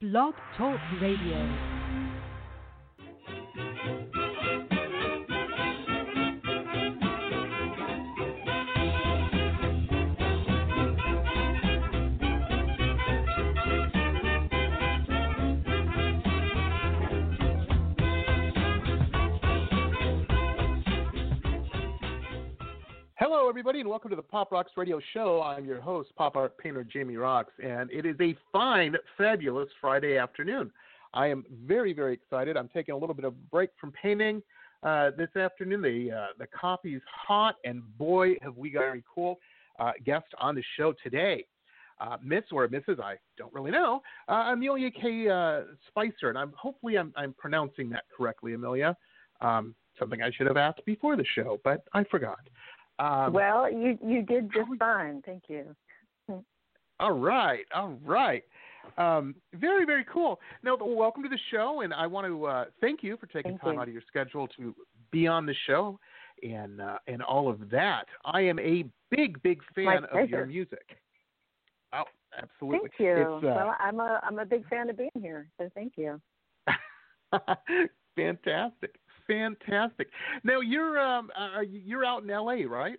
Blog Talk Radio. Hello, everybody, and welcome to the Pop Rocks Radio Show. I'm your host, pop art painter Jamie Rocks, and it is a fine, fabulous Friday afternoon. I am very, very excited. I'm taking a little bit of a break from painting this afternoon. The coffee's hot, and boy, have we got a very cool guest on the show today. Miss or Mrs., I don't really know, Amelia K. Spicer, and hopefully I'm pronouncing that correctly, Amelia. Something I should have asked before the show, but I forgot. Well, you did just fine. Thank you. All right. Very, very cool. Now, welcome to the show, and I want to thank you for taking time out of your schedule to be on the show and all of that. I am a big, big fan of your music. Oh, absolutely. Thank you. Well, I'm a big fan of being here, so thank you. Fantastic. Now you're out in LA, right?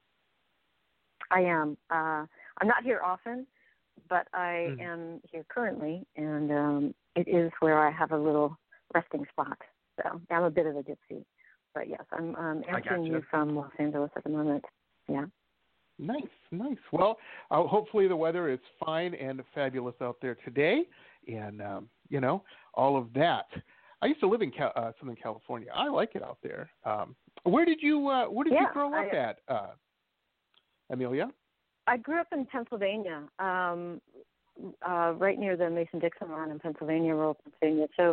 I am. I'm not here often, but I am here currently, and it is where I have a little resting spot. So I'm a bit of a gypsy, but yes, I'm answering you from Los Angeles at the moment. Yeah. Nice. Well, hopefully the weather is fine and fabulous out there today, and all of that. I used to live in Southern California. I like it out there. Where did you grow up at, Amelia? I grew up in Pennsylvania, right near the Mason-Dixon line in Pennsylvania, rural Pennsylvania. So,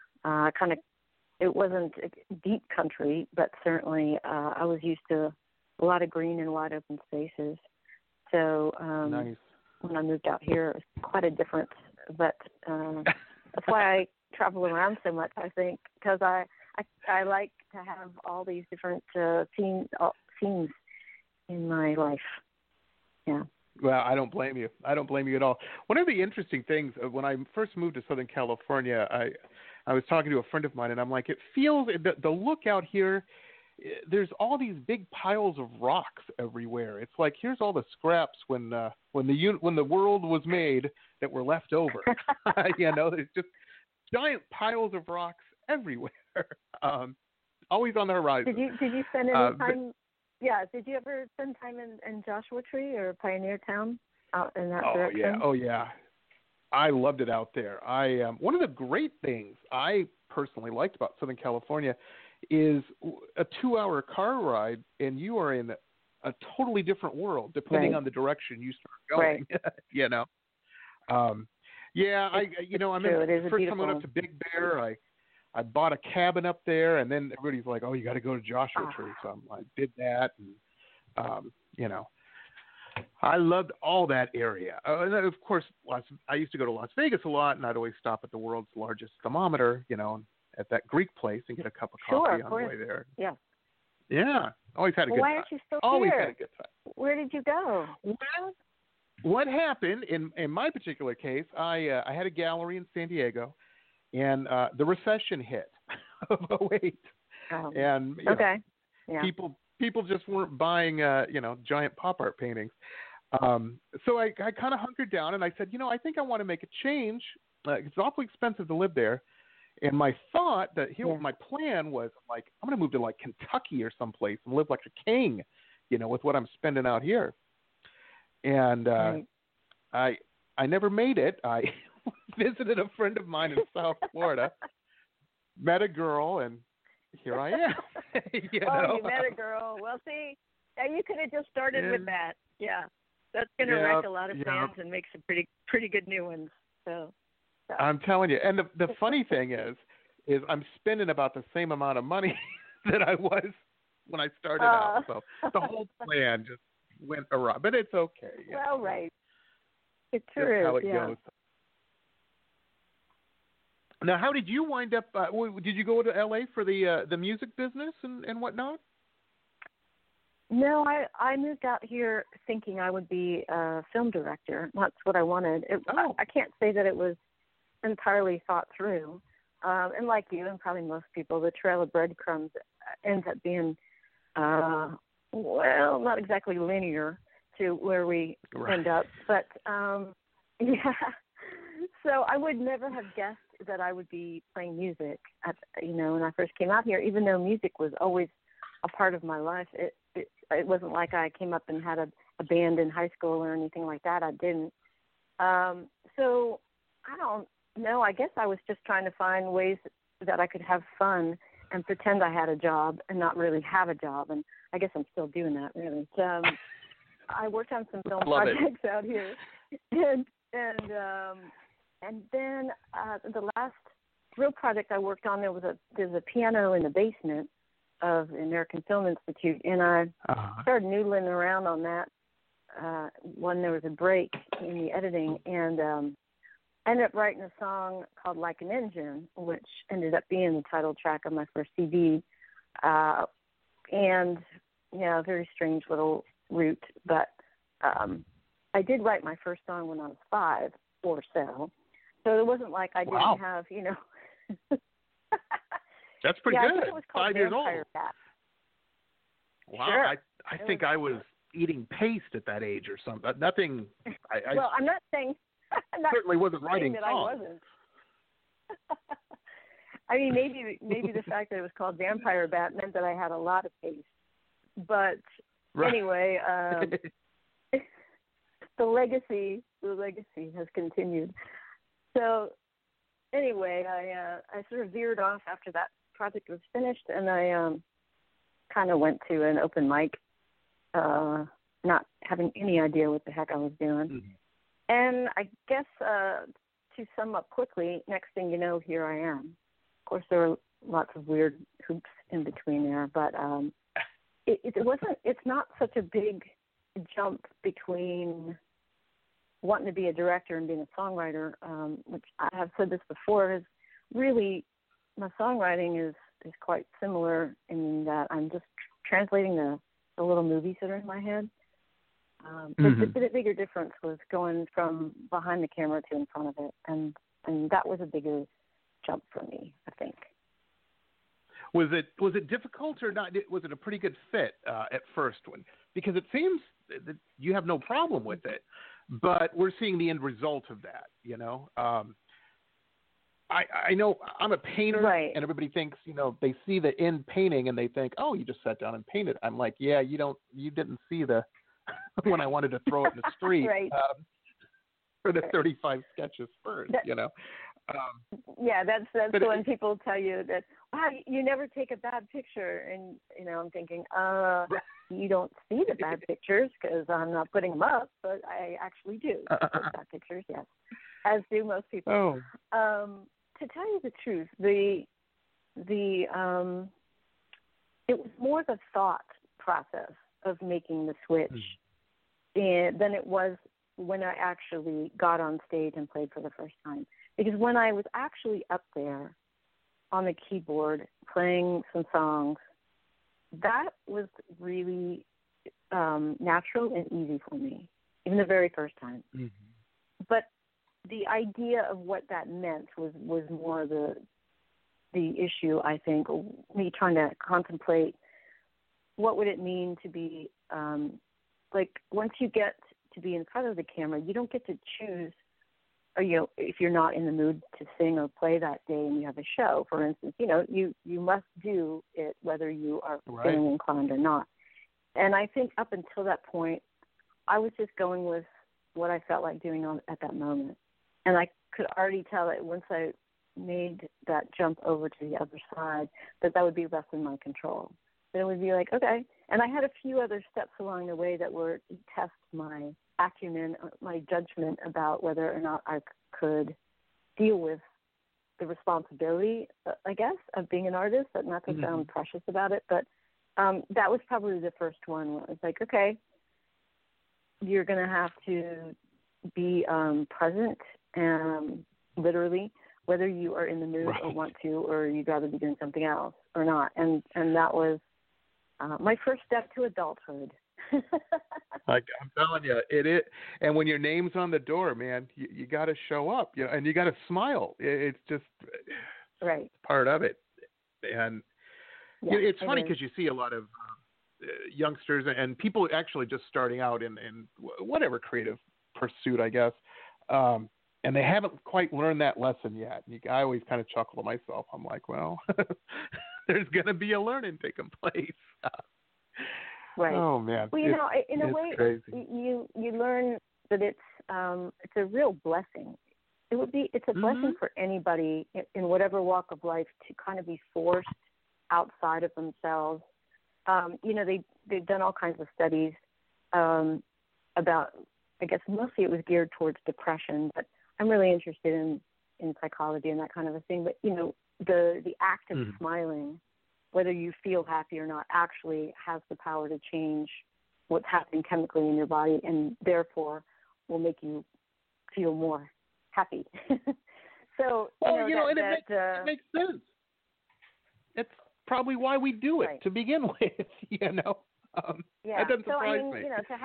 it wasn't deep country, but certainly I was used to a lot of green and wide open spaces. So, nice. When I moved out here, it was quite a difference. But that's why I travel around so much, I think, because I like to have all these different scenes in my life. Yeah. Well, I don't blame you. I don't blame you at all. One of the interesting things, when I first moved to Southern California, I was talking to a friend of mine, and I'm like, it feels, the look out here, there's all these big piles of rocks everywhere. It's like, here's all the scraps when the world was made that were left over. There's just giant piles of rocks everywhere, always on the horizon. Did you spend any time? Did you ever spend time in Joshua Tree or Pioneer Town out in that direction? Oh yeah. I loved it out there. One of the great things I personally liked about Southern California is a 2-hour car ride, and you are in a totally different world depending on the direction you start going. Right. First time I went up to Big Bear, I bought a cabin up there, and then everybody's like, "Oh, you got to go to Joshua Tree." So I did that, and I loved all that area. And then, of course, I used to go to Las Vegas a lot, and I'd always stop at the world's largest thermometer, at that Greek place and get a cup of coffee on the way there. Yeah. Yeah. Always had a good time. Why aren't you still always here? Had a good time. Where did you go? Well, what happened in my particular case, I had a gallery in San Diego, and the recession hit of 2008. And people just weren't buying giant pop art paintings. So I kind of hunkered down, and I said, I think I want to make a change. It's awfully expensive to live there. And my thought my plan was, I'm going to move to like Kentucky or someplace and live like a king, with what I'm spending out here. And I never made it. I visited a friend of mine in South Florida, met a girl, and here I am. You met a girl. Well, see, you could have just started with that. Yeah, that's going to wreck a lot of plans and make some pretty good new ones. So. I'm telling you. And the funny thing is I'm spending about the same amount of money that I was when I started out. So the whole plan just went awry. But it's okay. Well, right. It sure is. How it goes. Now, how did you wind up? Did you go to LA for the music business and whatnot? No, I moved out here thinking I would be a film director. That's what I wanted. I can't say that it was entirely thought through. And like you and probably most people, the trail of breadcrumbs ends up being, well, not exactly linear to where we end up. But, yeah. So I would never have guessed that I would be playing music, when I first came out here, even though music was always a part of my life. It wasn't like I came up and had a band in high school or anything like that. I didn't. So I don't know. I guess I was just trying to find ways that I could have fun and pretend I had a job and not really have a job. And I guess I'm still doing that, really. I worked on some film projects out here. And then the last real project I worked on, there's a piano in the basement of the American Film Institute, and I started noodling around on that when there was a break in the editing, and ended up writing a song called Like an Engine, which ended up being the title track of my first CD. And, a very strange little route, but I did write my first song when I was 5 or so. So it wasn't like I didn't have, That's pretty good. It was called 5 years old. Bat. Wow. Sure. I think I was eating paste at that age or something. Nothing. Well, I'm not saying. Certainly wasn't writing that songs. I wasn't. I mean, maybe the fact that it was called Vampire Bat meant that I had a lot of taste. But anyway, the legacy has continued. So anyway, I sort of veered off after that project was finished, and I kind of went to an open mic, not having any idea what the heck I was doing. Mm-hmm. And I guess to sum up quickly, next thing you know, here I am. Of course, there were lots of weird hoops in between there, but it's not such a big jump between wanting to be a director and being a songwriter, which I have said this before, is really my songwriting is quite similar in that I'm just translating the little movies that are in my head. The bigger difference was going from behind the camera to in front of it, and that was a bigger jump for me, I think. Was it difficult or not? Was it a pretty good fit at first? Because it seems that you have no problem with it, but we're seeing the end result of that. I know I'm a painter, right. And everybody thinks, they see the end painting and they think, oh, you just sat down and painted. I'm like, yeah, you didn't see the when I wanted to throw it in the street right. For the 35 sketches first, Yeah, that's when people tell you that, wow, you never take a bad picture, and I'm thinking, you don't see the bad pictures because I'm not putting them up, but I actually do take bad pictures, yes, as do most people. Oh. To tell you the truth, it was more the thought process of making the switch than it was when I actually got on stage and played for the first time. Because when I was actually up there on the keyboard playing some songs, that was really natural and easy for me, even the very first time. Mm-hmm. But the idea of what that meant was more the issue, I think, me trying to contemplate what would it mean to be, once you get to be in front of the camera, you don't get to choose, or, if you're not in the mood to sing or play that day and you have a show, for instance, you must do it whether you are feeling inclined or not. And I think up until that point, I was just going with what I felt like doing at that moment. And I could already tell that once I made that jump over to the other side, that would be less in my control. That it would be like, okay. And I had a few other steps along the way that were to test my acumen, my judgment about whether or not I could deal with the responsibility, I guess, of being an artist, but not to sound precious about it. But that was probably the first one where it was like, okay, you're going to have to be present, literally, whether you are in the mood or want to, or you'd rather be doing something else or not. And that was my first step to adulthood. I'm telling you, it is. And when your name's on the door, man, you got to show up, and you got to smile. It's just part of it. And it's funny because you see a lot of youngsters and people actually just starting out in whatever creative pursuit, I guess. And they haven't quite learned that lesson yet. I always kind of chuckle to myself. I'm like, well, there's going to be a learning taking place. Right. Oh man. Well, in a way, crazy. you learn that it's a real blessing. It's a blessing for anybody in whatever walk of life to kind of be forced outside of themselves. They've done all kinds of studies about. I guess mostly it was geared towards depression, but I'm really interested in psychology and that kind of a thing. But the act of smiling, whether you feel happy or not, actually has the power to change what's happening chemically in your body, and therefore will make you feel more happy. So, it makes sense. It's probably why we do it to begin with. That doesn't surprise me.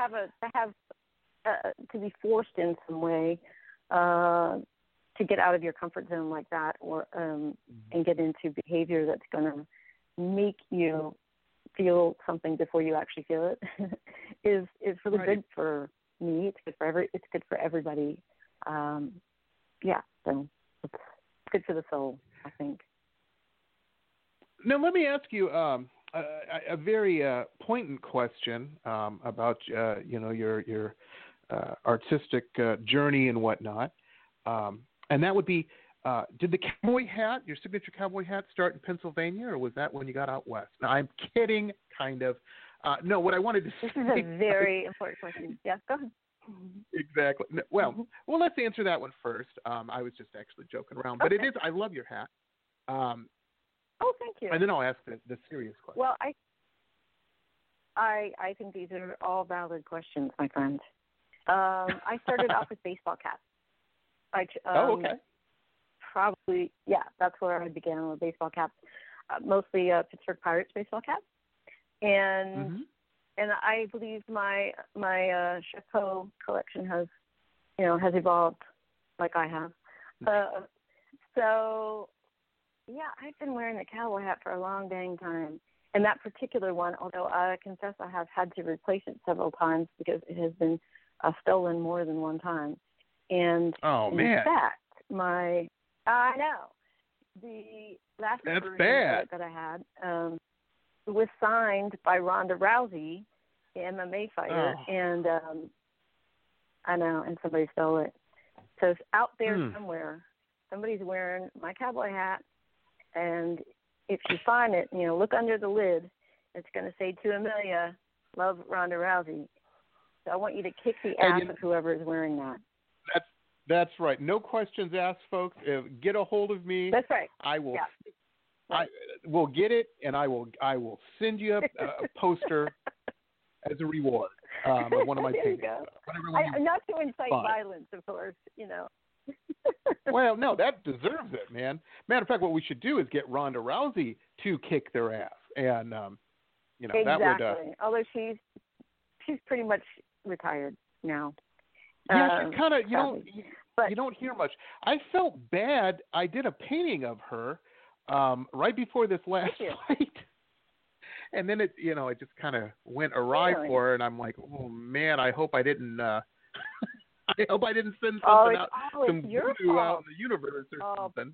To be forced in some way to get out of your comfort zone like that, or and get into behavior that's going to make you feel something before you actually feel it is really good for me. It's good for it's good for everybody. So it's good for the soul, I think. Now let me ask you a very poignant question about your artistic journey and whatnot, and that would be, did the cowboy hat, your signature cowboy hat, start in Pennsylvania, or was that when you got out west? Now, I'm kidding, kind of. No, what I wanted to say. This is a very important question. Yeah, go ahead. Exactly. Well, let's answer that one first. I was just actually joking around, but it is. I love your hat. Oh, thank you. And then I'll ask the serious question. Well, I think these are all valid questions, my friend. I started off with baseball caps. Okay. Probably, that's where I began with baseball caps. Mostly Pittsburgh Pirates baseball caps, and I believe my chapeau collection has evolved like I have. I've been wearing the cowboy hat for a long dang time. And that particular one, although I confess I have had to replace it several times because it has been stolen more than one time. And in fact, I know, the last version that I had was signed by Ronda Rousey, the MMA fighter, and I know, and somebody stole it. So it's out there somewhere. Somebody's wearing my cowboy hat, and if you find it, look under the lid. It's going to say, to Amelia, love Ronda Rousey. So I want you to kick the ass of whoever is wearing that. That's right. No questions asked, folks. Get a hold of me. That's right. I will. Yeah. I will get it, and I will send you a poster as a reward of one of my paintings. Not to incite violence, of course. Well, no, that deserves it, man. Matter of fact, what we should do is get Ronda Rousey to kick their ass, and exactly. That would. Although she's pretty much retired now. Yeah, she's kind of you don't hear much. I felt bad. I did a painting of her right before this last fight, and then it just kind of went awry for her, and I'm like, oh man, I hope I didn't. I hope I didn't send something out, some voodoo out in the universe or something.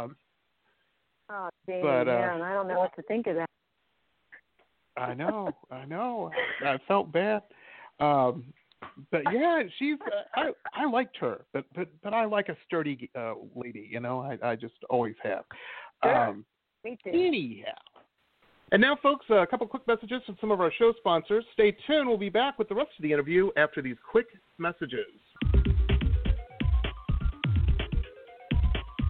Dang, man, I don't know what to think of that. I know. I felt bad. But yeah, she's. I liked her, but I like a sturdy lady. I just always have. Sure. Me too. Anyhow. And now, folks, a couple quick messages from some of our show sponsors. Stay tuned. We'll be back with the rest of the interview after these quick messages.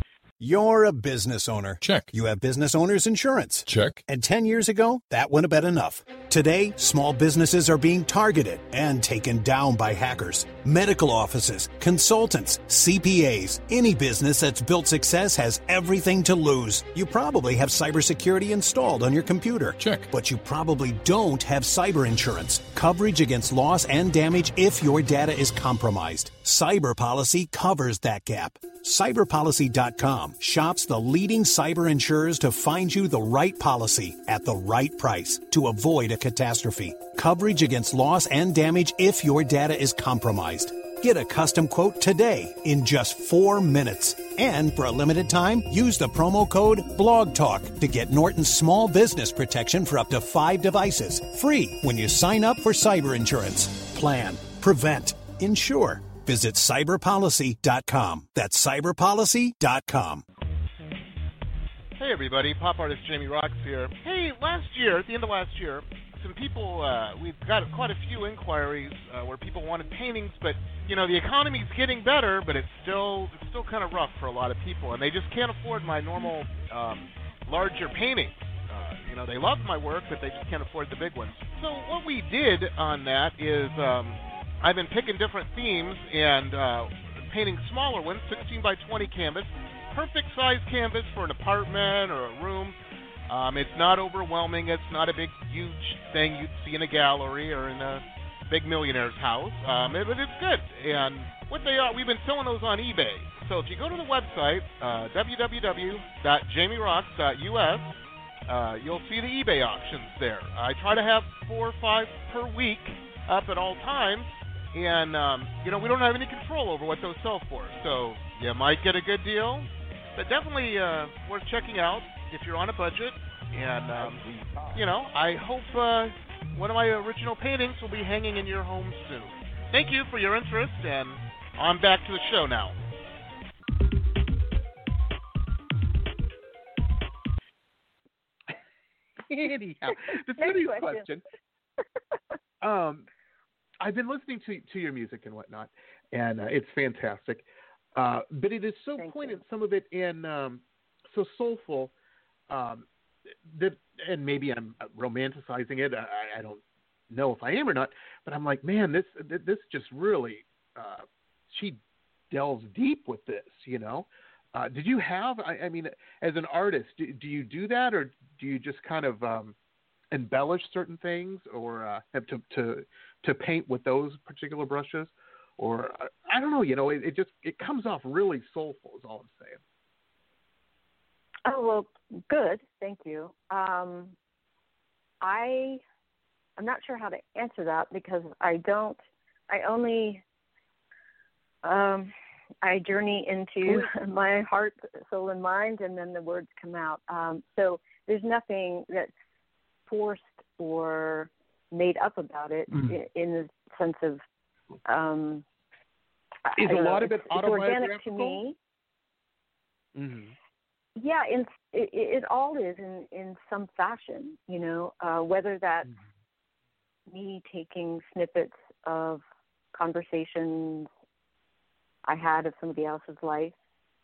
You're a business owner. Check. You have business owner's insurance. Check. And 10 years ago, that wouldn't have been enough. Today, small businesses are being targeted and taken down by hackers. Medical offices, consultants, CPAs, any business that's built success has everything to lose. You probably have cybersecurity installed on your computer. Check. But you probably don't have cyber insurance. Coverage against loss and damage if your data is compromised. Cyber Policy covers that gap. Cyberpolicy.com shops the leading cyber insurers to find you the right policy at the right price to avoid a catastrophe. Coverage against loss and damage if your data is compromised. Get a custom quote today in just 4 minutes. And for a limited time, use the promo code BLOGTALK to get Norton's small business protection for up to 5 devices. Free when you sign up for cyber insurance. Plan, prevent, insure. Visit cyberpolicy.com. That's cyberpolicy.com. Hey everybody, pop artist Jamie Roxx here. Hey, at the end of last year, some people, we've got quite a few inquiries where people wanted paintings, but, the economy's getting better, but it's still kind of rough for a lot of people, and they just can't afford my normal larger paintings. They love my work, but they just can't afford the big ones. So what we did on that is I've been picking different themes and painting smaller ones, 16 by 20 canvas, perfect size canvas for an apartment or a room. It's not overwhelming. It's not a big, huge thing you'd see in a gallery or in a big millionaire's house. But it's good. And what they are, we've been selling those on eBay. So if you go to the website, www.jamieroxx.us, you'll see the eBay auctions there. I try to have 4 or 5 per week up at all times. And, we don't have any control over what those sell for. So you might get a good deal, but definitely worth checking out if you're on a budget. And, I hope one of my original paintings will be hanging in your home soon. Thank you for your interest, and on back to the show now. Anyhow, the serious question. I've been listening to your music and whatnot, and it's fantastic. But it is so poignant, some of it, and so soulful, that, and maybe I'm romanticizing it. I don't know if I am or not, but I'm like, man, this just really, she delves deep with this, Did you have, I mean, as an artist, do you do that, or do you just kind of embellish certain things, or have to paint with those particular brushes? Or I don't know, it comes off really soulful is all I'm saying. Oh, well, good. Thank you. I'm not sure how to answer that because I journey into my heart, soul, and mind, and then the words come out. So there's nothing that's forced or made up about it in the sense of is a lot of it organic to me. Mm-hmm. Yeah, it all is in some fashion, whether that's me taking snippets of conversations I had of somebody else's life,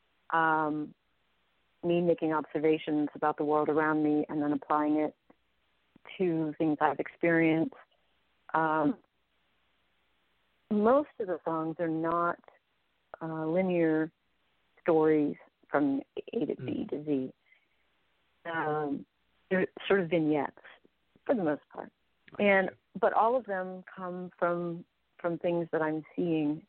me making observations about the world around me and then applying it to things I've experienced. Most of the songs are not linear stories from A to B to Z. They're sort of vignettes for the most part, but all of them come from things that I'm seeing,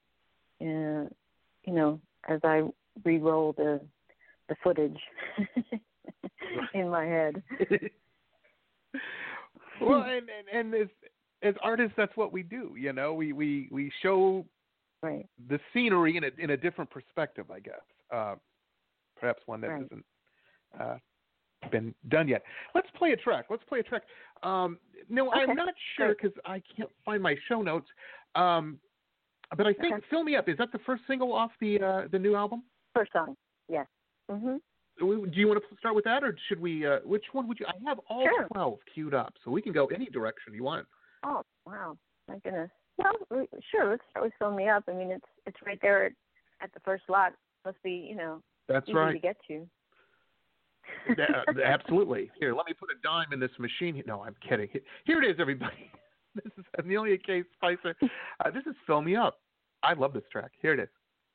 as I re-roll the footage in my head. Well, and as artists, that's what we do. We show the scenery in a different perspective, I guess. Perhaps one that hasn't been done yet. Let's play a track. No, I'm not sure because I can't find my show notes. But I think "Fill Me Up" is that the first single off the new album? First song, yes. Mm-hmm. Do you want to start with that, or should we? Which one would you? I have all 12 queued up, so we can go any direction you want. Oh wow, my goodness. Well, sure. Let's start with "Fill Me Up." I mean, it's right there at the first lot. Must be That's easy right. to get to. Absolutely. Here, let me put a dime in this machine. No, I'm kidding. Here it is, everybody. This is Amelia K. Spicer. This is Fill Me Up. I love this track. Here it is.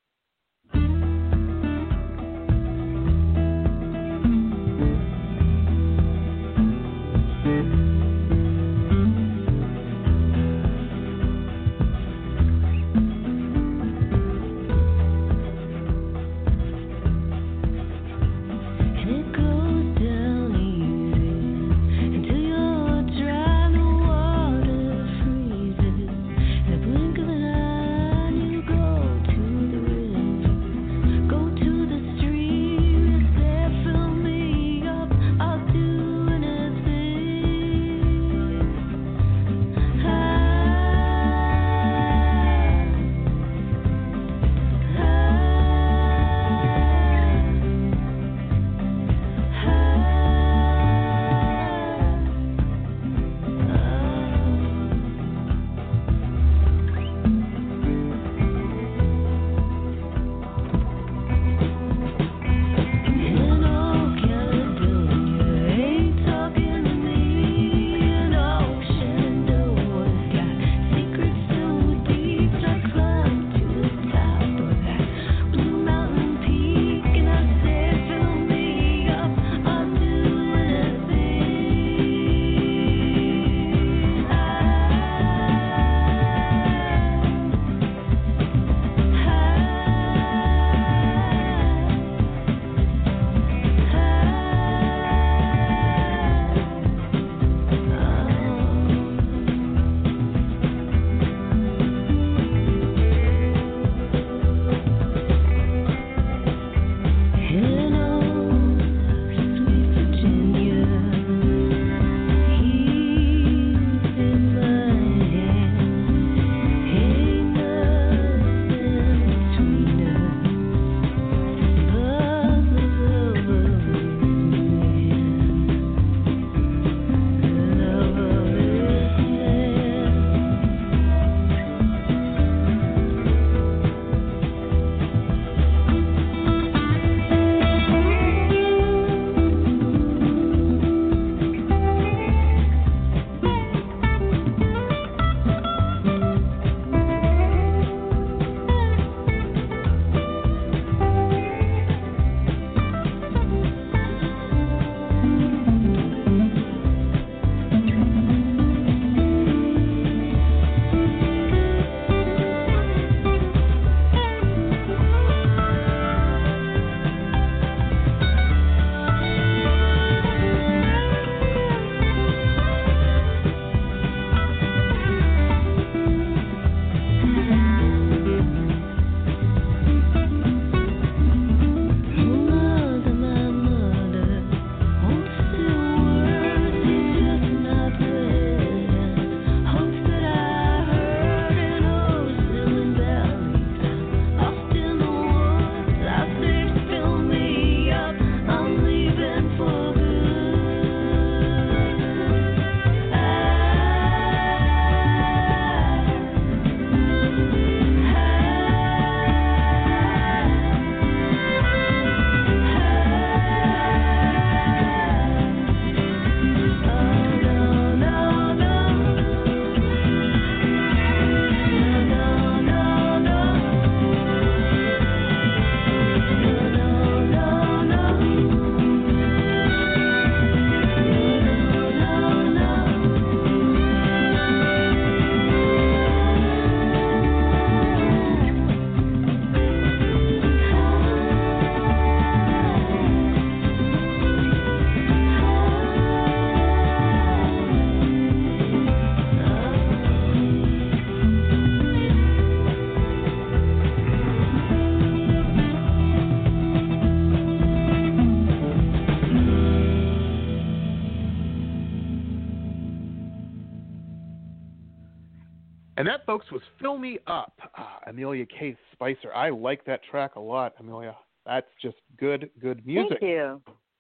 And that, folks, was Fill Me Up, Amelia K. Spicer. I like that track a lot, Amelia. That's just good music. Thank you.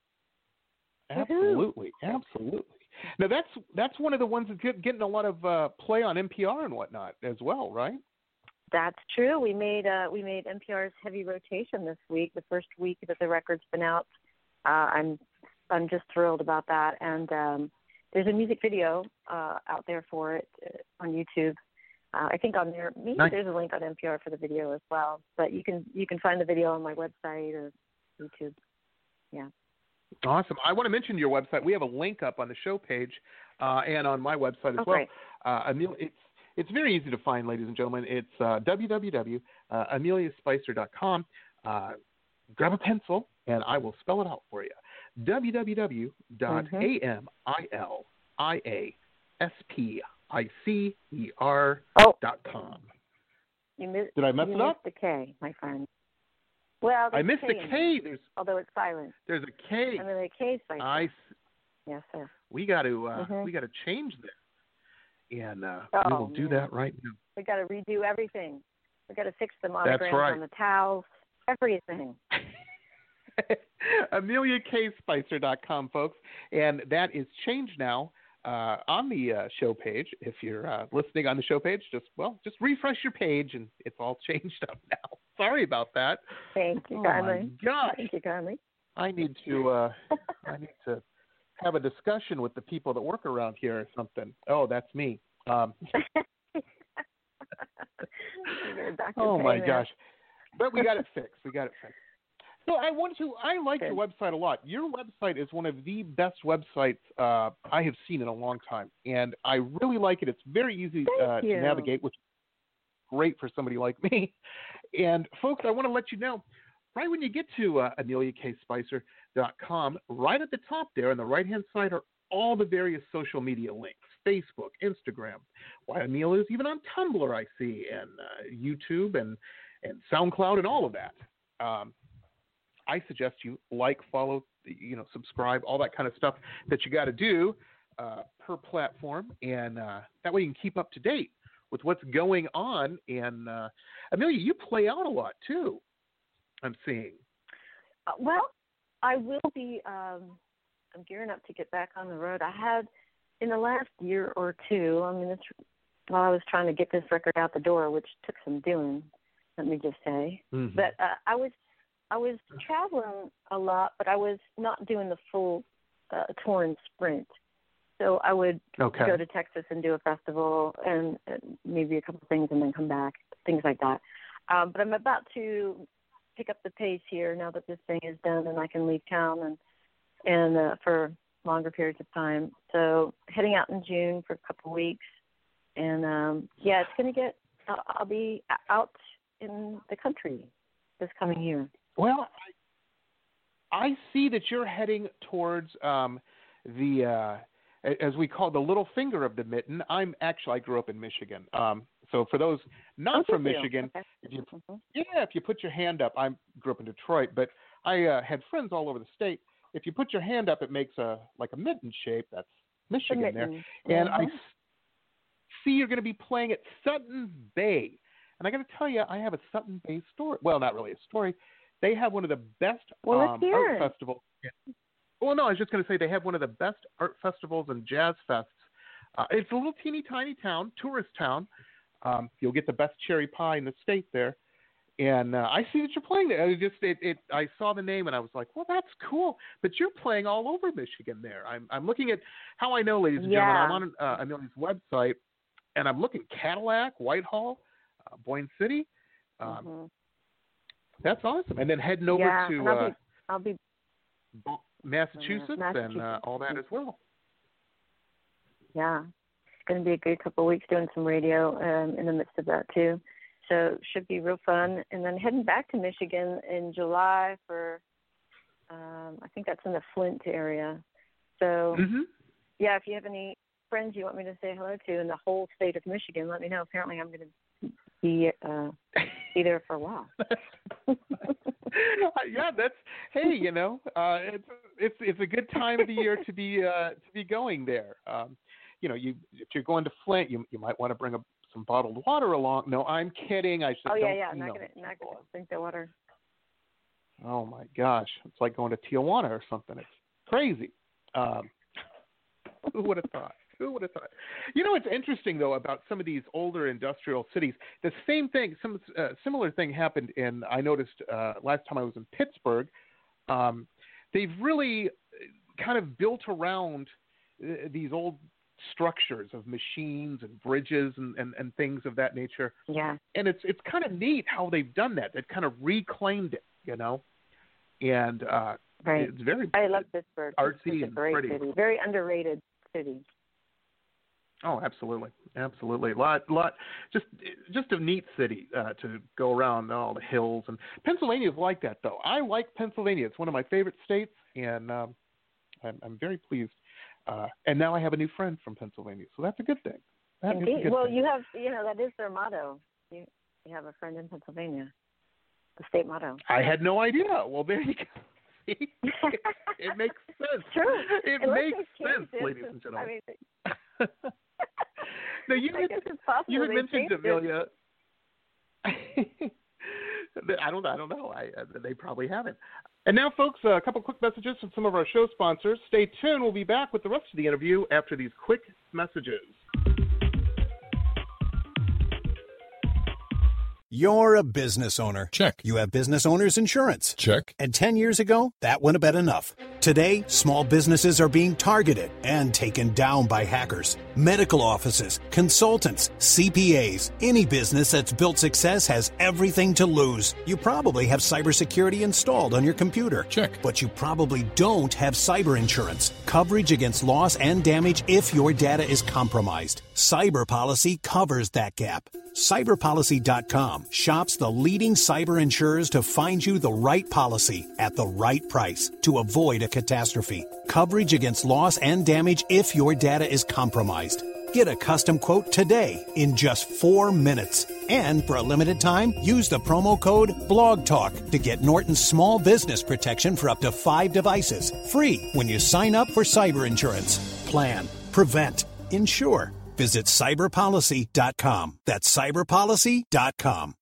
Absolutely, absolutely. Now, that's one of the ones that's getting a lot of play on NPR and whatnot as well, right? That's true. We made NPR's heavy rotation this week, the first week that the record's been out. I'm just thrilled about that. And there's a music video out there for it on YouTube. I think on there, maybe nice. There's a link on NPR for the video as well. But you can find the video on my website or YouTube. Yeah. Awesome. I want to mention your website. We have a link up on the show page and on my website as well. Great. It's very easy to find, ladies and gentlemen. It's www.ameliaspicer.com. Grab a pencil, and I will spell it out for you. www.ameliaspicer.com. Did I mess it up? The K, my friend. Well, I missed the K. Although it's silent. There's a K. Amelia K. Spicer. Yes, sir. We got to change that. And we will do that right now. We got to redo everything. We got to fix the monograms on the towels, everything. AmeliaKSpicer.com, folks, and that is changed now on the show page. If you're listening on the show page, just refresh your page, and it's all changed up now. Sorry about that. Thank you kindly. My gosh. Thank you kindly. I need to have a discussion with the people that work around here or something. Oh, that's me. Oh my gosh! But we got it fixed. So I like your website a lot. Your website is one of the best websites I have seen in a long time, and I really like it. It's very easy to navigate, which is great for somebody like me. And folks, I want to let you know, right when you get to AmeliaKSpicer.com, right at the top there on the right-hand side are all the various social media links, Facebook, Instagram. Why Amelia is even on Tumblr, I see, and YouTube and SoundCloud and all of that. I suggest you follow, subscribe, all that kind of stuff that you got to do per platform, and that way you can keep up to date with what's going on. And Amelia, you play out a lot too, I'm seeing. Well, I will be. I'm gearing up to get back on the road. I had in the last year or two. I mean, while I was trying to get this record out the door, which took some doing. Let me just say, but I was traveling a lot, but I was not doing the full tour and sprint. So I would go to Texas and do a festival and maybe a couple of things and then come back, things like that. But I'm about to pick up the pace here now that this thing is done and I can leave town and for longer periods of time. So heading out in June for a couple of weeks. And, it's going to I'll be out in the country this coming year. Well, I see that you're heading towards the as we call the little finger of the mitten. I grew up in Michigan. So for those not from Michigan, if you put your hand up, I grew up in Detroit, but I had friends all over the state. If you put your hand up, it makes a mitten shape. That's Michigan there. And I see you're going to be playing at Sutton Bay. And I got to tell you, I have a Sutton Bay story. Well, not really a story. They have one of the best art festivals. Well, no, I was just going to say they have one of the best art festivals and jazz fests. It's a little teeny tiny town, tourist town. You'll get the best cherry pie in the state there. And I see that you're playing there. I saw the name and I was like, well, that's cool. But you're playing all over Michigan there. I'm looking at how I know, ladies and gentlemen. I'm on Amelia's website, and I'm looking Cadillac, Whitehall, Boyne City. That's awesome. And then heading over to I'll be Massachusetts and all that as well. Yeah. It's going to be a good couple of weeks doing some radio in the midst of that, too. So should be real fun. And then heading back to Michigan in July for, I think that's in the Flint area. So, if you have any friends you want me to say hello to in the whole state of Michigan, let me know. Apparently I'm going to be there for a while. It's a good time of the year to be going there. If you're going to Flint, you might want to bring some bottled water along. No, I'm kidding. I should. I'm not gonna drink the water. Oh my gosh, it's like going to Tijuana or something. It's crazy. Who would have thought? Who would have thought? You know what's interesting, though, about some of these older industrial cities? The same thing, some similar thing happened I noticed last time I was in Pittsburgh. They've really kind of built around these old structures of machines and bridges and things of that nature. Yeah. And it's kind of neat how they've done that. They've kind of reclaimed it, And right. It's very I love Pittsburgh. artsy it's a and great pretty. city. Very underrated city. Oh, absolutely. Just a neat city to go around all the hills. And Pennsylvania is like that, though. I like Pennsylvania. It's one of my favorite states, and I'm very pleased. And now I have a new friend from Pennsylvania, so that's a good thing. Indeed. Well, you have, that is their motto. You have a friend in Pennsylvania, the state motto. I had no idea. Well, there you go. See? It makes sense. True. It makes sense, ladies and gentlemen. Now, you had mentioned, Amelia. I don't know. They probably haven't. And now, folks, a couple quick messages from some of our show sponsors. Stay tuned. We'll be back with the rest of the interview after these quick messages. You're a business owner. Check. You have business owner's insurance. Check. And 10 years ago, that wouldn't have been enough. Today, small businesses are being targeted and taken down by hackers. Medical offices, consultants, CPAs, any business that's built success has everything to lose. You probably have cybersecurity installed on your computer. Check. But you probably don't have cyber insurance. Coverage against loss and damage if your data is compromised. Cyber Policy covers that gap. Cyberpolicy.com shops the leading cyber insurers to find you the right policy at the right price to avoid a catastrophe. Coverage against loss and damage if your data is compromised. Get a custom quote today in just 4 minutes. And for a limited time, use the promo code BLOGTALK to get Norton's small business protection for up to 5 devices. Free when you sign up for cyber insurance. Plan, prevent, insure. Visit cyberpolicy.com. That's cyberpolicy.com.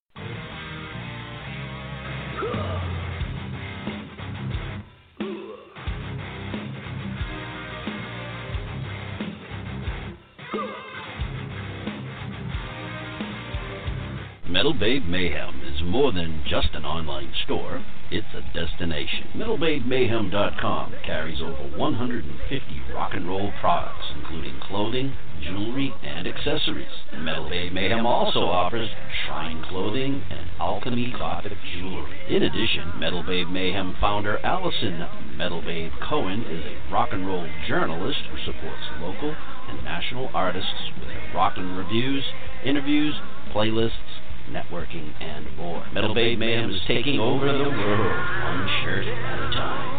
Metal Babe Mayhem is more than just an online store, it's a destination. MetalBabeMayhem.com carries over 150 rock and roll products, including clothing, jewelry, and accessories. Metal Babe Mayhem also offers shrine clothing and alchemy gothic jewelry. In addition, Metal Babe Mayhem founder Allison Metal Babe Cohen is a rock and roll journalist who supports local and national artists with her rockin' reviews, interviews, playlists, networking, and more. Metal Babe Mayhem is taking over the world, one shirt at a time.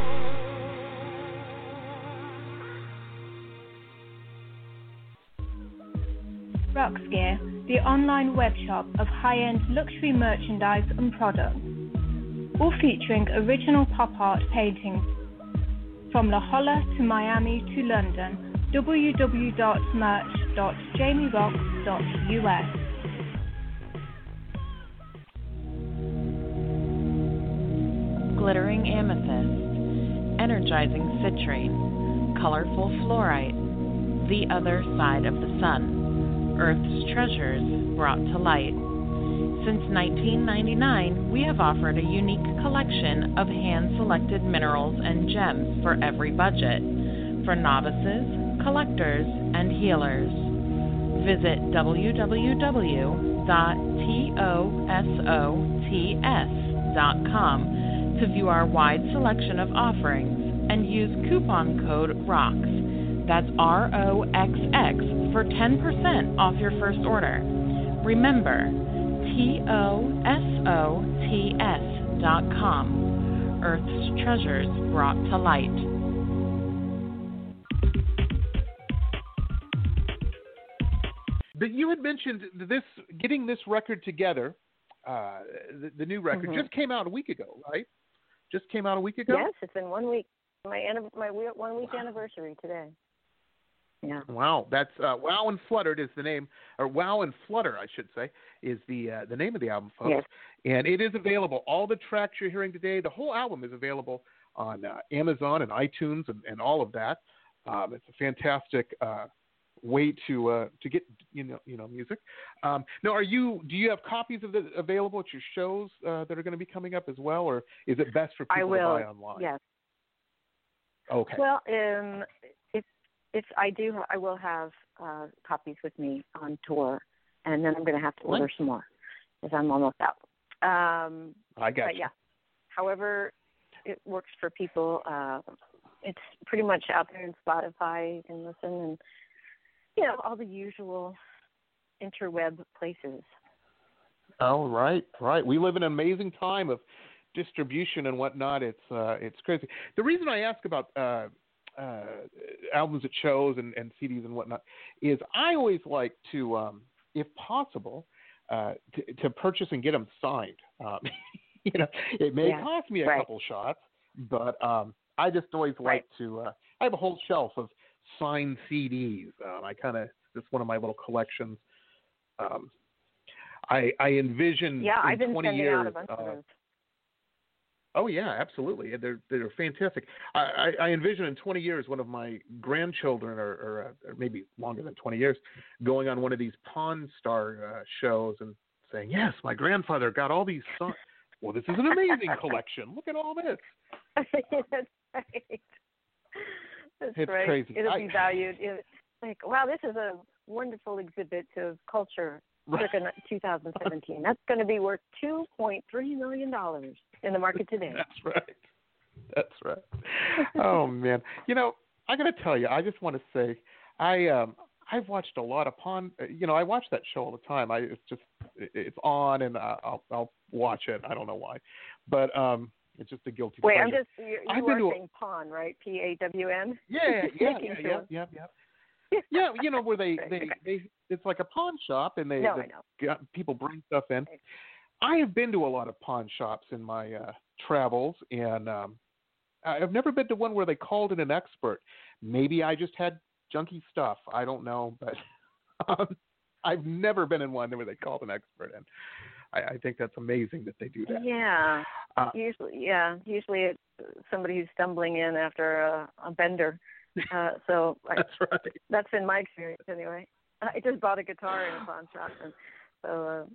Roxgear, the online webshop of high-end luxury merchandise and products, all featuring original pop art paintings from La Jolla to Miami to London. www.merch.jamieroxx.us. Glittering amethyst, energizing citrine, colorful fluorite, the other side of the sun, Earth's treasures brought to light. Since 1999, we have offered a unique collection of hand-selected minerals and gems for every budget, for novices, collectors, and healers. Visit www.tosots.com to view our wide selection of offerings and use coupon code ROXX, that's ROXX, for 10% off your first order. Remember, TOSOTS.com, Earth's treasures brought to light. But you had mentioned getting this record together, the new record, just came out a week ago, right? Just came out a week ago? Yes, it's been 1 week. My 1 week anniversary today. Yeah. Wow, that's Wow and Fluttered is the name, or Wow and Flutter, I should say, is the name of the album, folks. Yes. And it is available. All the tracks you're hearing today, the whole album is available on Amazon and iTunes and all of that. It's a fantastic way to get music. Now, do you have copies of this available at your shows that are going to be coming up as well, or is it best for people to buy online? Yes. Okay. Well, if I do, I will have copies with me on tour, and then I'm going to have to order some more because I'm almost out. I got you. Yeah. However, it works for people. It's pretty much out there in Spotify. You can listen, and all the usual interweb places. Oh, right. We live in an amazing time of distribution and whatnot. It's crazy. The reason I ask about albums at shows and CDs and whatnot is I always like to, if possible, to purchase and get them signed. It may cost me a couple shots, but I just always like to. I have a whole shelf of signed CDs. It's one of my little collections. I envision I've been 20 sending years. out a bunch of those. Oh yeah, absolutely. They're fantastic. I envision in 20 years one of my grandchildren, or maybe longer than 20 years, going on one of these Pawn Star shows and saying, "Yes, my grandfather got all these songs." Well, this is an amazing collection. Look at all this. That's right. It's crazy. It'll be valued. Wow, this is a wonderful exhibit of culture. Circa 2017. That's going to be worth $2.3 million in the market today. That's right. Oh man, I got to tell you, I just want to say, I've watched a lot of Pawn. I watch that show all the time. It's on, and I'll watch it. I don't know why, but it's just a guilty pleasure. Wait, you are saying Pawn, right? PAWN. Yeah. Yeah, where they it's like a pawn shop, and people bring stuff in. I have been to a lot of pawn shops in my travels, and I've never been to one where they called in an expert. Maybe I just had junky stuff. I don't know, but I've never been in one where they called an expert in. I think that's amazing that they do that. Yeah. Usually it's somebody who's stumbling in after a bender. So that's right. That's been my experience anyway. I just bought a guitar in a pawn shop, and so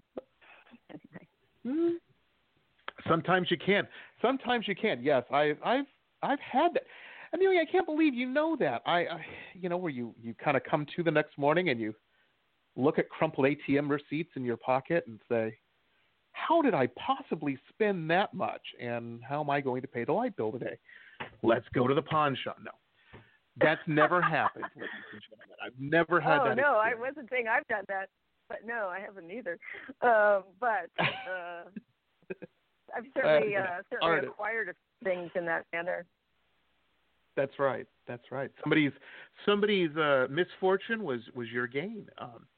Anyway. Sometimes you can. Yes, I've had that. Amelia, I can't believe you know that. Where you kind of come to the next morning and you look at crumpled ATM receipts in your pocket and say, how did I possibly spend that much? And how am I going to pay the light bill today? Let's go to the pawn shop. No. That's never happened, ladies and gentlemen. I've never had that. Oh, no, experience. I wasn't saying I've done that. But no, I haven't either. But I've certainly acquired things in that manner. That's right. Somebody's misfortune was your gain.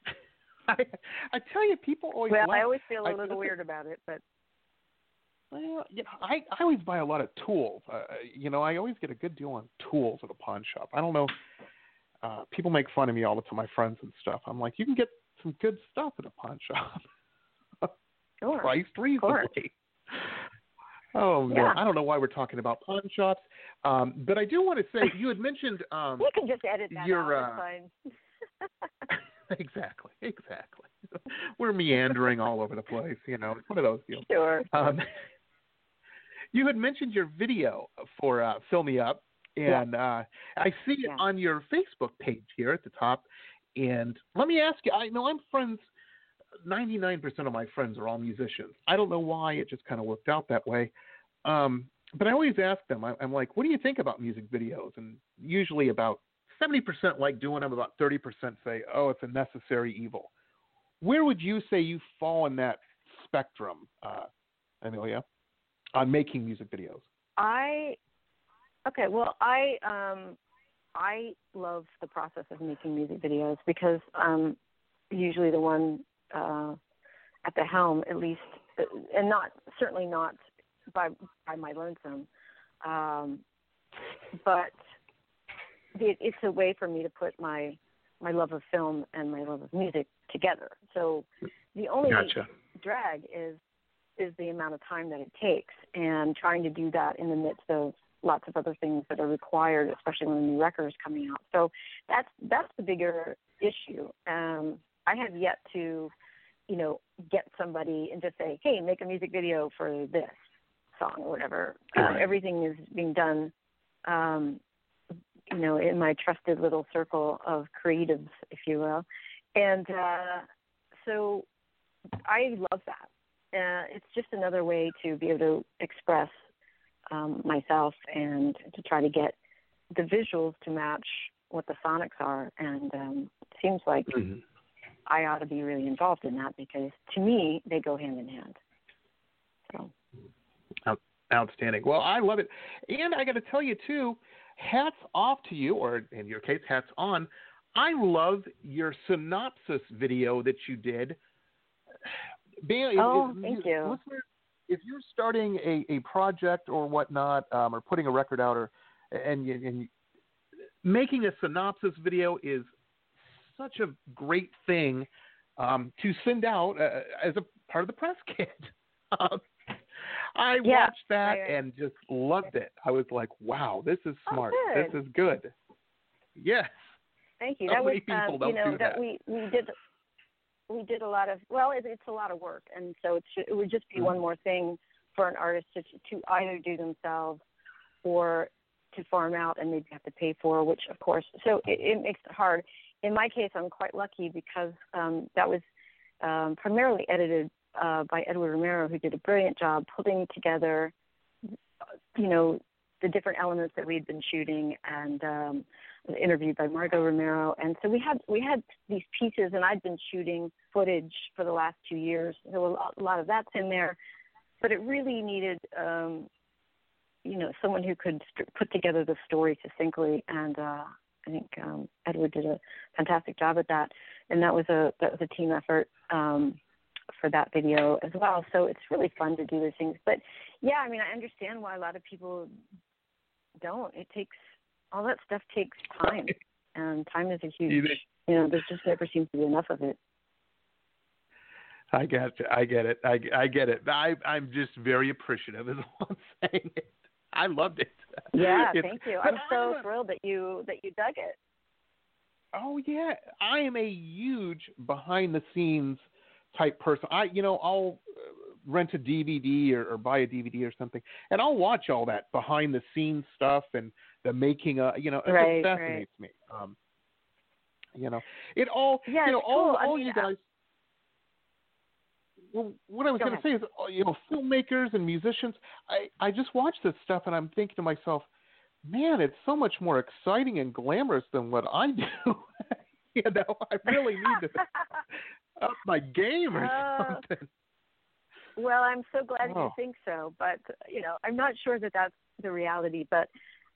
I tell you, people always. Well, I always feel a little weird about it, but. Well, I always buy a lot of tools. I always get a good deal on tools at a pawn shop. I don't know. People make fun of me all the time, my friends and stuff. I'm like, you can get some good stuff at a pawn shop. Sure. Priced reasonably. Oh, man. Yeah. I don't know why we're talking about pawn shops. But I do want to say, you had mentioned. You can just edit that out. Fine. Exactly. We're meandering all over the place. It's one of those deals. Sure. You had mentioned your video for Fill Me Up, and I see it on your Facebook page here at the top. And let me ask you, I know I'm friends, 99% of my friends are all musicians. I don't know why, it just kind of worked out that way. But I always ask them, I'm like, what do you think about music videos? And usually about 70% like doing them, about 30% say, oh, it's a necessary evil. Where would you say you fall in that spectrum, Amelia, on making music videos? I love the process of making music videos because I'm usually the one at the helm, at least, and certainly not by my lonesome, but it's a way for me to put my love of film and my love of music together. So the only drag is the amount of time that it takes, and trying to do that in the midst of lots of other things that are required, especially when a new record is coming out. So that's the bigger issue. I have yet to, get somebody and just say, hey, make a music video for this song or whatever. Everything is being done, in my trusted little circle of creatives, if you will. And so I love that. It's just another way to be able to express myself and to try to get the visuals to match what the sonics are. And it seems like I ought to be really involved in that because, to me, they go hand in hand. So. Outstanding. Well, I love it. And I got to tell you, too, hats off to you, or in your case, hats on. I love your synopsis video that you did. Thank you. Listeners, if you're starting a project or whatnot, or putting a record out, and making a synopsis video is such a great thing to send out as a part of the press kit. I watched that and just loved it. I was like, wow, this is smart. This is good. Yes. Thank you. So many people don't do that. We did a lot of, it's a lot of work. And so it would just be one more thing for an artist to either do themselves or to farm out and maybe have to pay for, which of course, so it makes it hard. In my case, I'm quite lucky because that was primarily edited by Edward Romero, who did a brilliant job putting together, the different elements that we'd been shooting, and interviewed by Margot Romero. And so we had these pieces, and I'd been shooting footage for the last 2 years. There were a lot of that's in there, but it really needed, someone who could put together the story succinctly. And I think Edward did a fantastic job at that, and that was a team effort for that video as well. So it's really fun to do those things. But yeah, I understand why a lot of people don't. All that stuff takes time, and time is a huge. There just never seems to be enough of it. I get it. I get it. I'm just very appreciative is what I'm saying. I loved it. Yeah, thank you. I'm so thrilled that you dug it. Oh yeah, I am a huge behind the scenes type person. I'll rent a DVD or buy a DVD or something, and I'll watch all that behind the scenes stuff and the making. It just fascinates me. It all. Cool. You guys. Well, what I was going to say is, filmmakers and musicians, I just watch this stuff and I'm thinking to myself, man, it's so much more exciting and glamorous than what I do. I really need to up my game or something. Well, I'm so glad you think so, but I'm not sure that that's the reality. But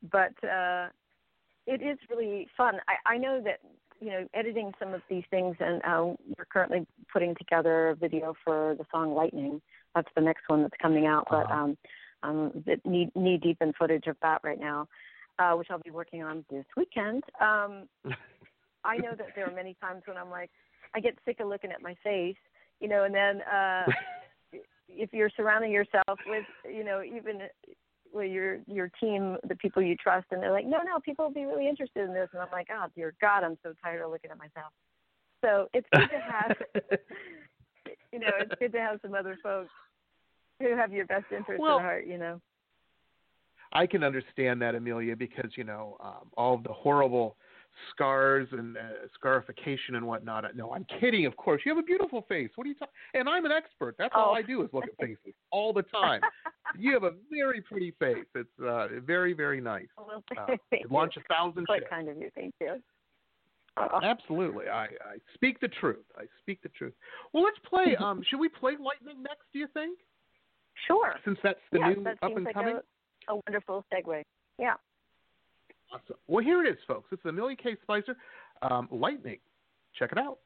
it is really fun. I know that editing some of these things, and we're currently putting together a video for the song "Lightning." That's the next one that's coming out, but I'm knee deep in footage of that right now, which I'll be working on this weekend. I know that there are many times when I'm like, I get sick of looking at my face, and then if you're surrounding yourself with, even with your team, the people you trust, and they're like, no, people will be really interested in this, and I'm like, oh dear God, I'm so tired of looking at myself. So it's good to have, it's good to have some other folks who have your best interest at heart, I can understand that, Amelia, because, all of the horrible scars and scarification and whatnot. No, I'm kidding, of course. You have a beautiful face. What are you talking? And I'm an expert. That's all I do is look at faces all the time. You have a very pretty face. It's very, very nice. Well, thank you. Launch 1,000 quite ships. Kind of you. Thank you. Absolutely. I speak the truth. Well, let's play. Should we play Lightning next, do you think? Sure. Since that's the new that up and like coming? A wonderful segue. Yeah. Awesome. Well, here it is, folks. It's Amelia K. Spicer, Lightning. Check it out.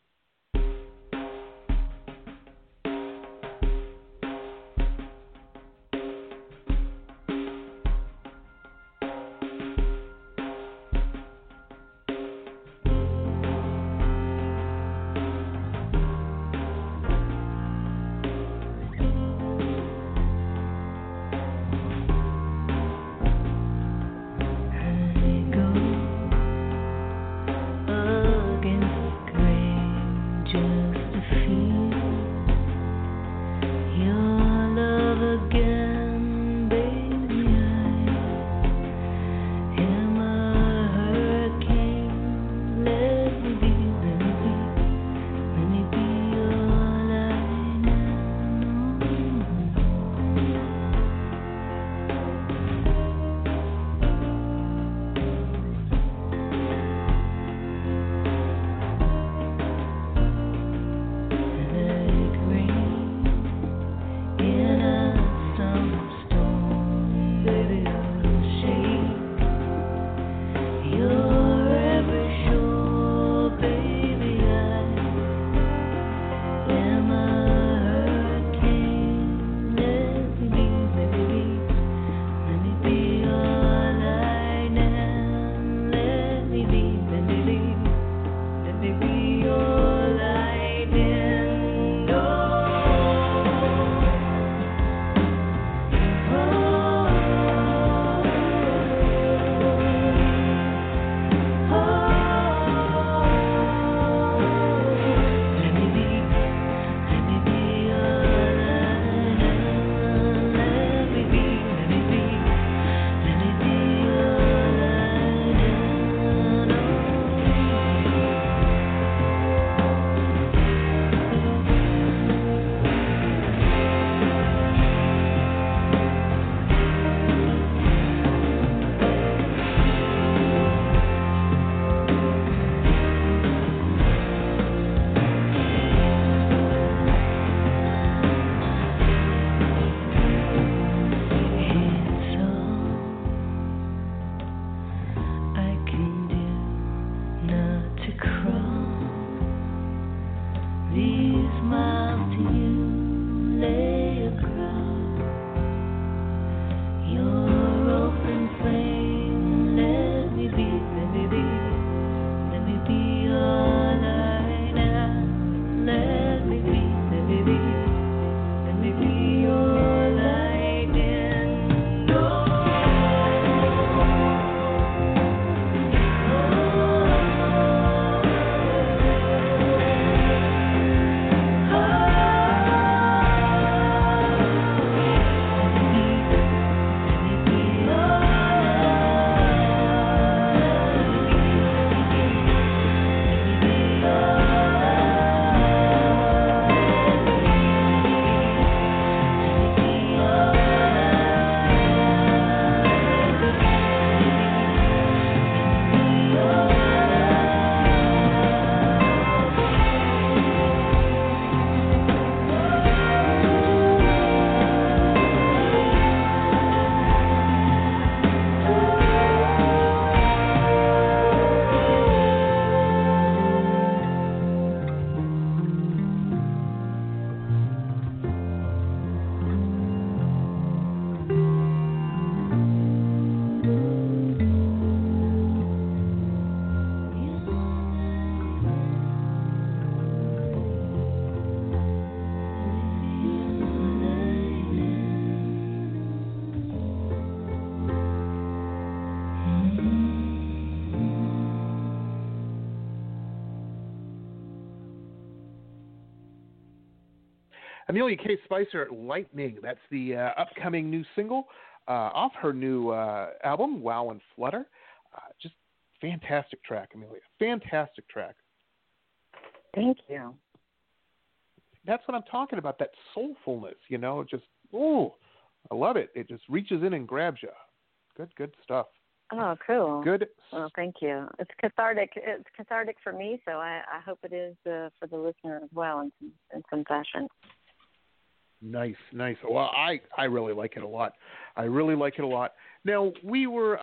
Amelia K. Spicer, Lightning. That's the upcoming new single off her new album, Wow and Flutter. Just fantastic track, Amelia. Fantastic track. Thank you. That's what I'm talking about, that soulfulness, just, I love it. It just reaches in and grabs you. Good stuff. Oh, cool. Good. Well, thank you. It's cathartic. It's cathartic for me, so I hope it is for the listener as well in some fashion. Nice. Well, I really like it a lot. Now, we were,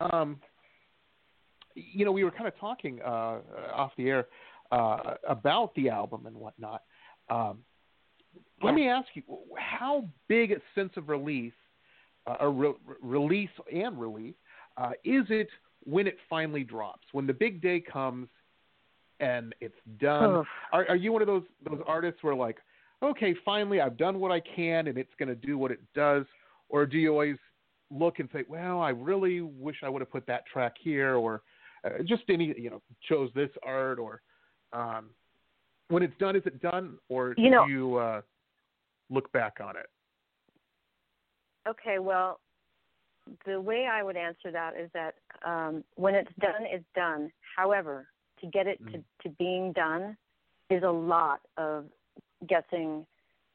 we were kind of talking off the air about the album and whatnot. Let me ask you, how big a sense of release is it when it finally drops, when the big day comes and it's done? Are you one of those artists where like, okay, finally I've done what I can and it's going to do what it does? Or do you always look and say, well, I really wish I would have put that track here, or just chose this art, or when it's done, is it done, or do you look back on it? Okay, well, the way I would answer that is that when it's done. However, to get it to being done is a lot of guessing,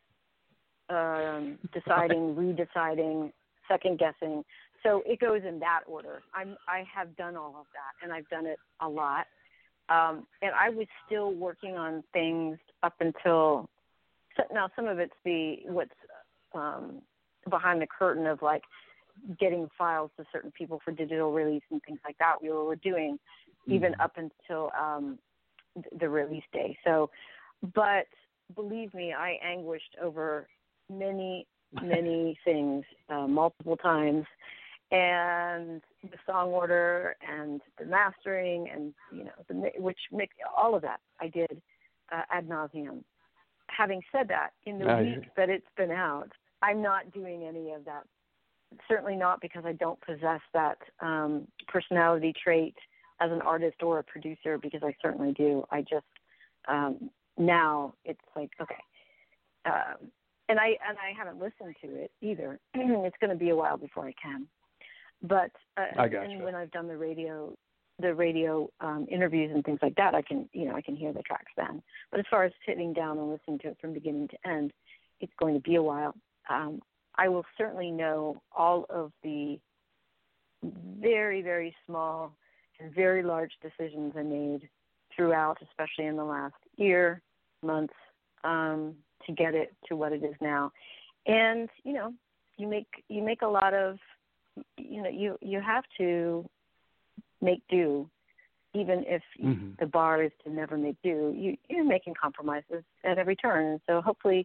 deciding, redeciding, second guessing. So it goes in that order. I have done all of that, and I've done it a lot. And I was still working on things up until now. Some of it's what's behind the curtain of like getting files to certain people for digital release and things like that. We were doing even up until the release day. So, but believe me, I anguished over many things multiple times, and the song order and the mastering and all of that I did ad nauseum. Having said that, in the week that it's been out, I'm not doing any of that. Certainly not because I don't possess that personality trait as an artist or a producer, because I certainly do. I just now it's like, okay. And I haven't listened to it either. It's going to be a while before I can. But and when I've done the radio interviews and things like that, I can hear the tracks then. But as far as sitting down and listening to it from beginning to end, it's going to be a while. I will certainly know all of the very, very small and very large decisions I made throughout, especially in the last year, months, to get it to what it is now. And, you make a lot of, you have to make do, even if the bar is to never make do. You're making compromises at every turn. So hopefully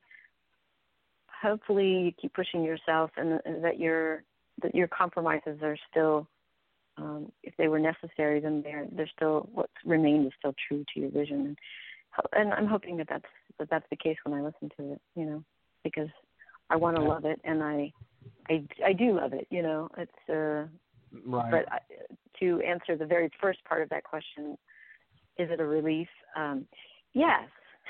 you keep pushing yourself, and that your compromises are still, if they were necessary, then they're still, what's remained is still true to your vision. And I'm hoping that's the case when I listen to it, because I want to love it, and I do love it, It's right. But to answer the very first part of that question, is it a relief? Yes.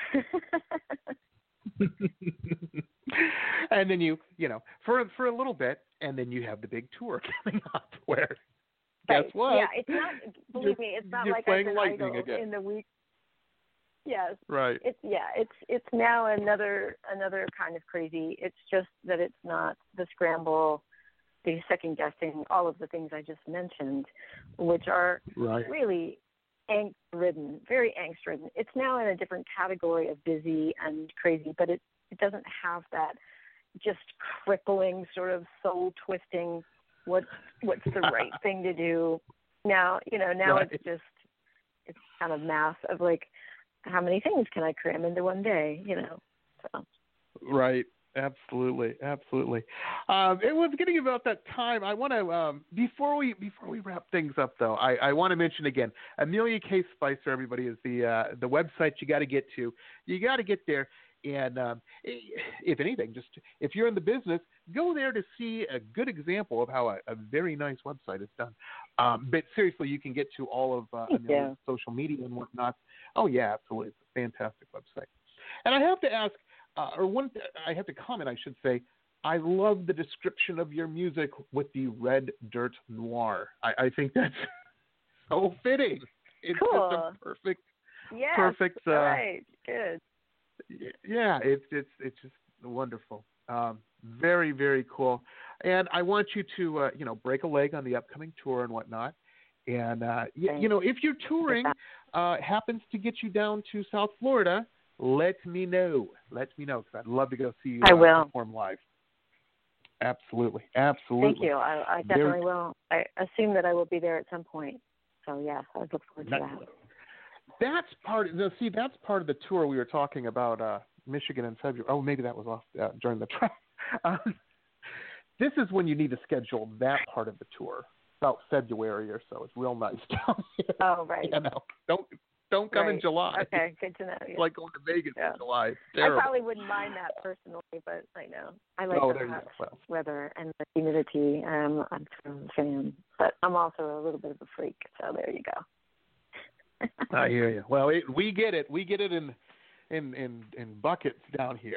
And then for a little bit, and then you have the big tour coming up where, guess what? Yeah, it's not, believe me, it's not like I've been idle again in the week. Yes. Right. It's now another kind of crazy. It's just that it's not the scramble, the second guessing, all of the things I just mentioned, which are really angst-ridden, very angst-ridden. It's now in a different category of busy and crazy, but it doesn't have that just crippling sort of soul-twisting, what's the right thing to do. Now, it's kind of math of like, how many things can I cram into one day, So. Right. Absolutely. It was getting about that time. I want to, before we wrap things up, though, I want to mention again, Amelia K. Spicer, everybody, is the website you got to get to. You got to get there. And if anything, just if you're in the business, go there to see a good example of how a very nice website is done. But seriously, you can get to all of Amelia's social media and whatnot. Oh, yeah, absolutely. It's a fantastic website. And I have to ask, I have to comment, I should say, I love the description of your music with the red dirt noir. I think that's so fitting. It's cool. just a perfect. Right. Good. Yeah, it's just wonderful. Very, very cool. And I want you to break a leg on the upcoming tour and whatnot. And if your touring happens to get you down to South Florida, let me know. Let me know, because I'd love to go see you perform live. Absolutely. Thank you. I definitely will. I assume that I will be there at some point. So, yeah, I look forward to that. That's part of the tour we were talking about, Michigan in February. Oh, maybe that was off during the trip. This is when you need to schedule that part of the tour, about February or so. It's real nice down here. Oh, right. Don't come in July. Okay, good to know. It's like going to Vegas in July. I probably wouldn't mind that personally, but I know. I like the hot weather and the humidity. I'm a fan, but I'm also a little bit of a freak, so there you go. I hear you. Well, we get it. We get it in buckets down here.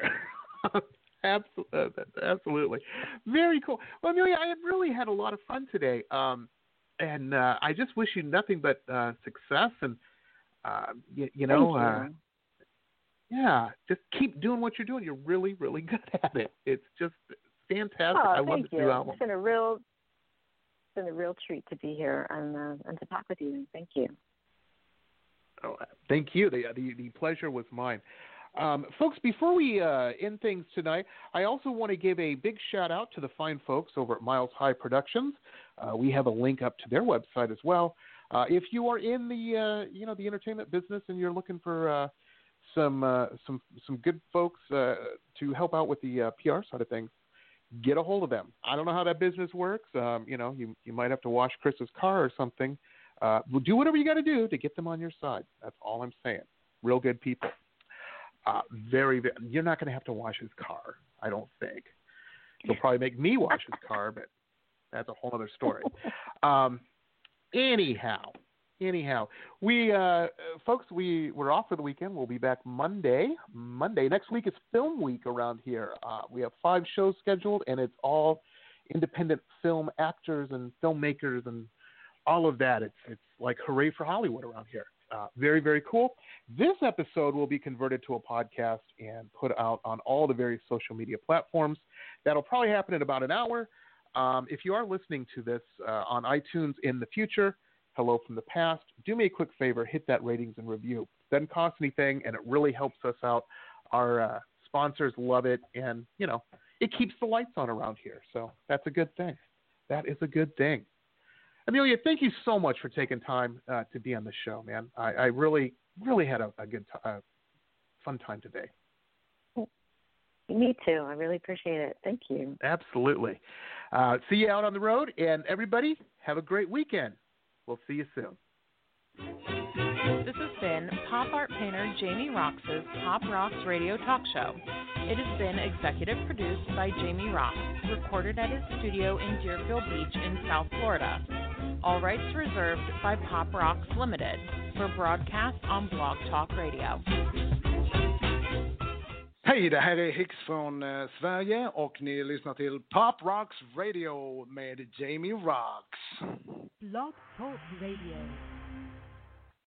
Absolutely. Very cool. Well, Amelia, I have really had a lot of fun today, and I just wish you nothing but success and. Thank you. Just keep doing what you're doing. You're really, really good at it. It's just fantastic. I love this new album. It's been a real treat to be here and to talk with you. Thank you. Oh, thank you. The pleasure was mine. Folks, before we end things tonight, I also want to give a big shout out to the fine folks over at Miles High Productions. We have a link up to their website as well. If you are in the entertainment business and you're looking for some good folks to help out with the PR side of things, get a hold of them. I don't know how that business works. You might have to wash Chris's car or something. Do whatever you got to do to get them on your side. That's all I'm saying. Real good people. Very, very. You're not going to have to wash his car, I don't think. He'll probably make me wash his car, but that's a whole other story. Anyhow, we folks, we're off for the weekend. We'll be back Monday. Next week is Film Week around here. We have 5 shows scheduled, and it's all independent film actors and filmmakers and all of that. It's like hooray for Hollywood around here. Very, very cool. This episode will be converted to a podcast and put out on all the various social media platforms. That'll probably happen in about an hour. If you are listening to this on iTunes in the future, hello from the past, do me a quick favor, hit that ratings and review. It doesn't cost anything, and it really helps us out. Our sponsors love it, and, it keeps the lights on around here. So that's a good thing. That is a good thing. Amelia, thank you so much for taking time to be on the show, man. I really, really had a good fun time today. Me too. I really appreciate it. Thank you. Absolutely. See you out on the road, and everybody, have a great weekend. We'll see you soon. This has been pop art painter Jamie Roxx's Pop Rocks Radio Talk Show. It has been executive produced by Jamie Roxx, recorded at his studio in Deerfield Beach in South Florida. All rights reserved by Pop Rocks Limited for broadcast on Blog Talk Radio. Hej, det här är Hicks från Sverige och ni lyssnar till Pop Rocks Radio med Jamie Roxx. Blog Talk Radio.